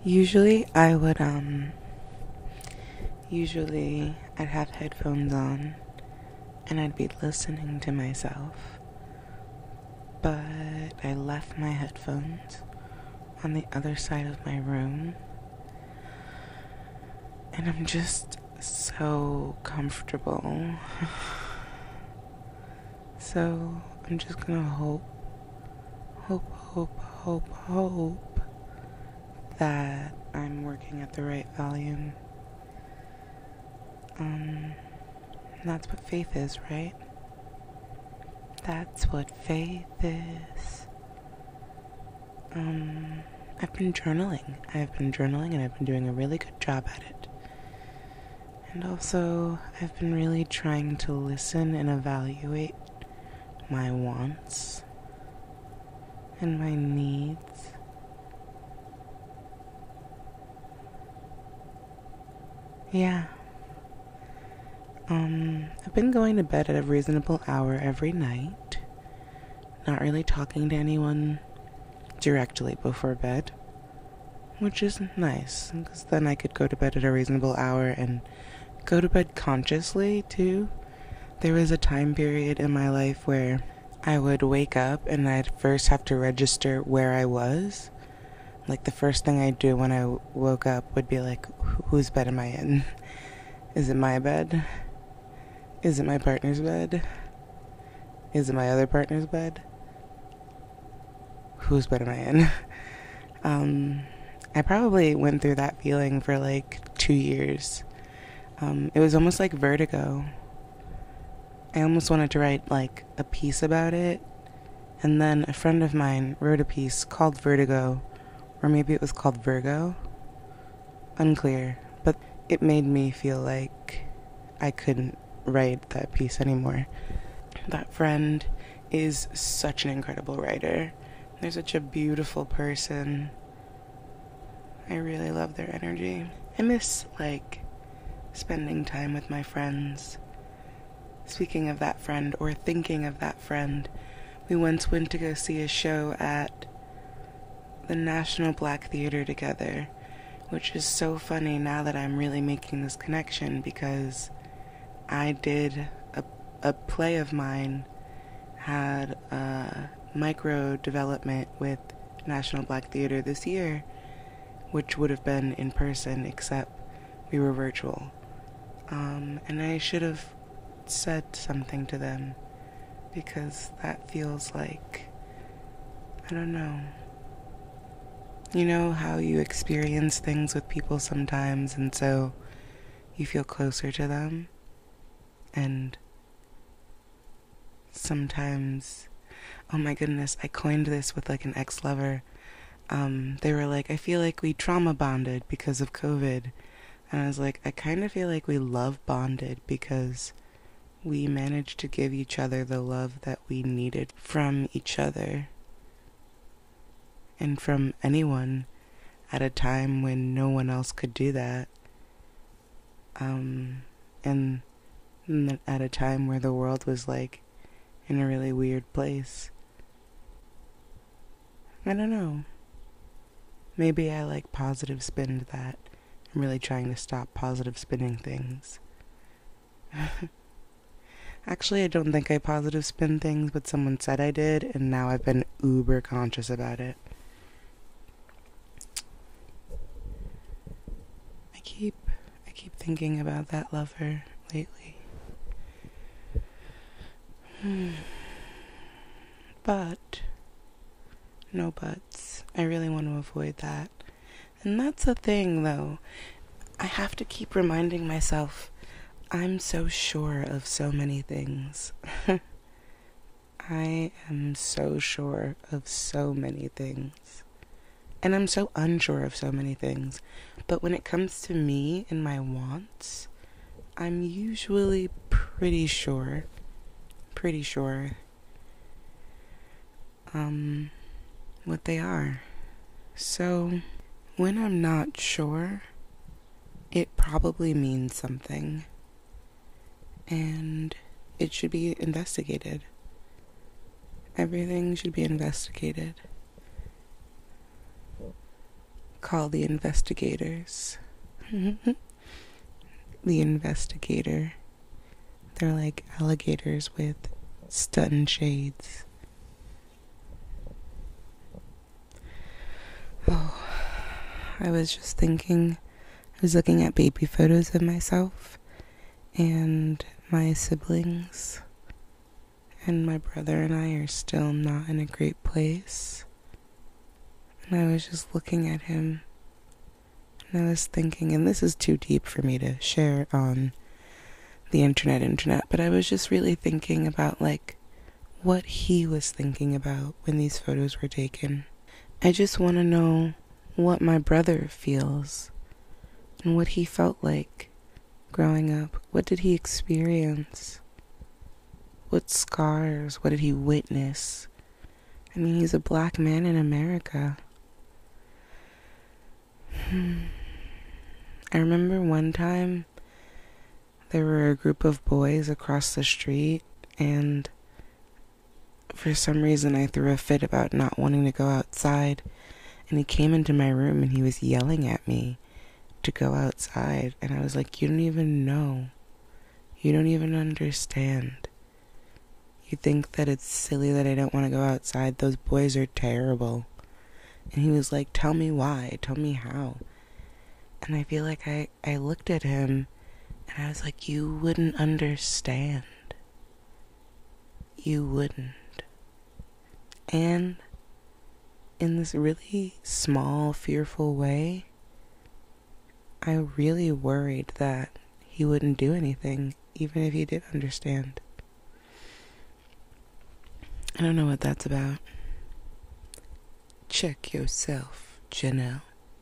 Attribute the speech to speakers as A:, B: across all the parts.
A: Usually usually I'd have headphones on and I'd be listening to myself, but I left my headphones on the other side of my room, and I'm just so comfortable. So I'm just gonna hope that I'm working at the right volume. That's what faith is, right? That's what faith is. I've been journaling and I've been doing a really good job at it. And also, I've been really trying to listen and evaluate my wants and my needs. Yeah. I've been going to bed at a reasonable hour every night, not really talking to anyone directly before bed, which is nice, because then I could go to bed at a reasonable hour and go to bed consciously, too. There was a time period in my life where I would wake up and I'd first have to register where I was. Like, the first thing I'd do when I woke up would be like, whose bed am I in? Is it my bed? Is it my partner's bed? Is it my other partner's bed? Whose bed am I in? I probably went through that feeling for like 2 years. It was almost like vertigo. I almost wanted to write like a piece about it. And then a friend of mine wrote a piece called Vertigo, or maybe it was called Virgo. Unclear. But it made me feel like I couldn't write that piece anymore. That friend is such an incredible writer. They're such a beautiful person. I really love their energy. I miss, like, spending time with my friends. Speaking of that friend, or thinking of that friend, we once went to go see a show at the National Black Theater together, which is so funny now that I'm really making this connection, because I did a play of mine had a micro development with National Black Theater this year, which would have been in person, except we were virtual. And I should have said something to them, because that feels like, I don't know. You know how you experience things with people sometimes, and so you feel closer to them? And sometimes, oh my goodness, I coined this with like an ex-lover. They were like, I feel like we trauma bonded because of COVID. And I was like, I kind of feel like we love bonded because we managed to give each other the love that we needed from each other and from anyone at a time when no one else could do that. And at a time where the world was like in a really weird place. I don't know. Maybe I like positive spin that. I'm really trying to stop positive spinning things. Actually, I don't think I positive spin things, but someone said I did, and now I've been uber conscious about it. I keep thinking about that lover lately. But, no buts. I really want to avoid that. And that's the thing, though. I have to keep reminding myself, I'm so sure of so many things. I am so sure of so many things. And I'm so unsure of so many things. But when it comes to me and my wants, I'm usually pretty sure what they are. So when I'm not sure, it probably means something, and it should be investigated. Everything should be investigated. call the investigators. The investigator. They're like alligators with stun shades. Oh, I was just thinking, I was looking at baby photos of myself and my siblings, and my brother and I are still not in a great place. And I was just looking at him, and I was thinking, and this is too deep for me to share on the internet, but I was just really thinking about, like, what he was thinking about when these photos were taken. I just want to know what my brother feels and what he felt like growing up. What did he experience? What scars? What did he witness? I mean, he's a black man in America. I remember one time there were a group of boys across the street, and for some reason I threw a fit about not wanting to go outside, and he came into my room and he was yelling at me to go outside, and I was like, you don't even know. You don't even understand. You think that it's silly that I don't want to go outside? Those boys are terrible. And he was like, tell me why, tell me how. And I feel like I looked at him and I was like, you wouldn't understand. You wouldn't. And in this really small, fearful way, I really worried that he wouldn't do anything, even if he did understand. I don't know what that's about. Check yourself, Janelle.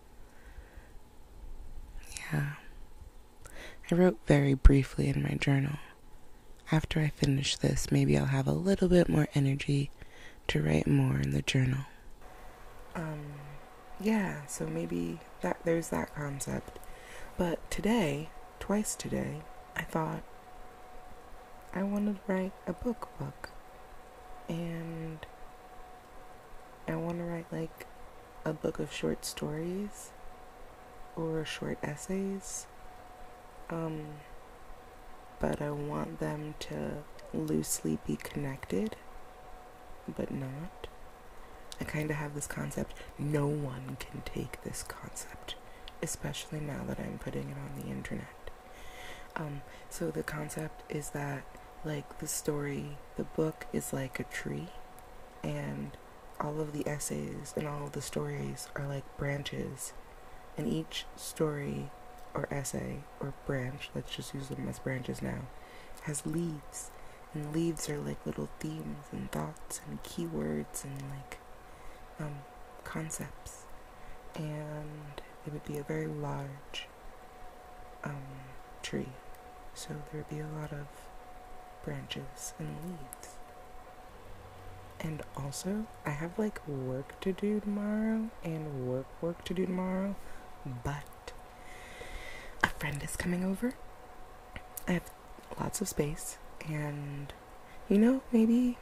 A: Yeah. I wrote very briefly in my journal. After I finish this, maybe I'll have a little bit more energy to write more in the journal. Yeah, so maybe there's that concept. But today, twice today, I thought I wanted to write a book. And I want to write like a book of short stories or short essays. But I want them to loosely be connected, but not. I kind of have this concept. No one can take this concept, especially now that I'm putting it on the internet. So the concept is that, like, the book is like a tree, and all of the essays and all of the stories are like branches, and each story or essay or branch, let's just use them as branches now, has leaves, and leaves are like little themes and thoughts and keywords and like concepts, and it would be a very large tree, so there would be a lot of branches and leaves. And also, I have like work to do tomorrow, and work to do tomorrow, but a friend is coming over. I have lots of space, and maybe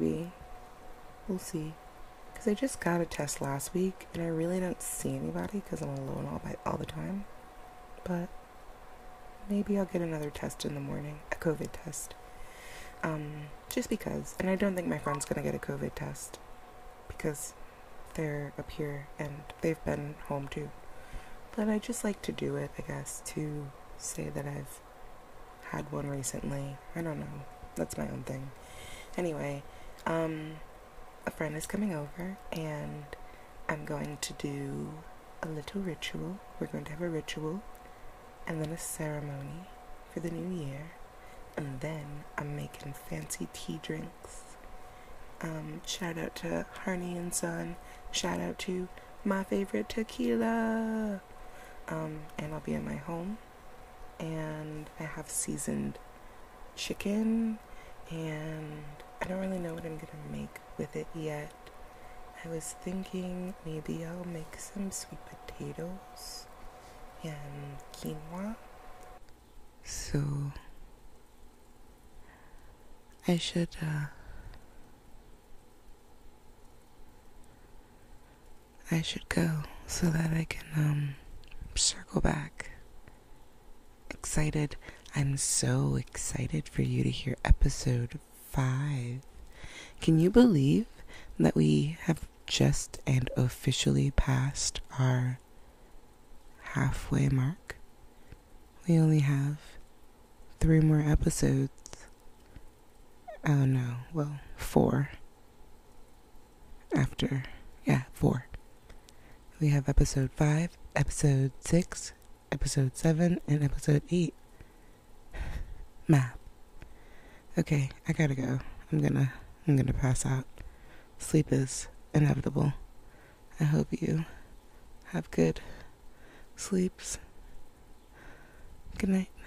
A: we'll see, because I just got a test last week and I really don't see anybody because I'm alone all the time. But maybe I'll get another test in the morning, a COVID test, just because. And I don't think my friend's gonna get a COVID test because they're up here and they've been home too. But I just like to do it, I guess, to say that I've had one recently. I don't know. That's my own thing. Anyway, a friend is coming over, and I'm going to do a little ritual. We're going to have a ritual, and then a ceremony for the new year, and then I'm making fancy tea drinks. Shout out to Harney and Son. Shout out to my favorite tequila. And I'll be in my home, and I have seasoned chicken, and I don't really know what I'm gonna make with it yet. I was thinking maybe I'll make some sweet potatoes and quinoa. So I should go. so that I can circle back. Excited. I'm so excited for you to hear episode 5. Can you believe that we have just and officially passed our halfway mark? We only have 3 more episodes. Oh no, well, 4. 4. We have episode 5, episode 6, episode 7, and episode 8. Math. Okay, I gotta go. I'm gonna pass out. Sleep is inevitable. I hope you have good sleeps. Good night.